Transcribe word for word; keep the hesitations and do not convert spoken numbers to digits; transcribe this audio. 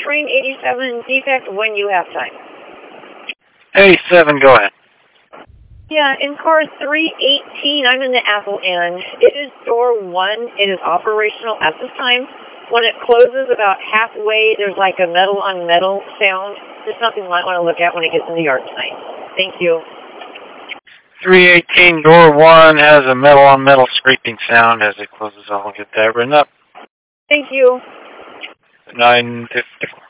train eighty-seven defect when you have time. eighty-seven, go ahead. Yeah, in car three eighteen, I'm in the Apple end. It is door one. It is operational at this time. When it closes about halfway, there's like a metal on metal sound. Just something you might want to look at when it gets in the yard tonight. Thank you. three eighteen, door one has a metal on metal scraping sound as it closes. I'll get that written up. Thank you. nine fifty-four.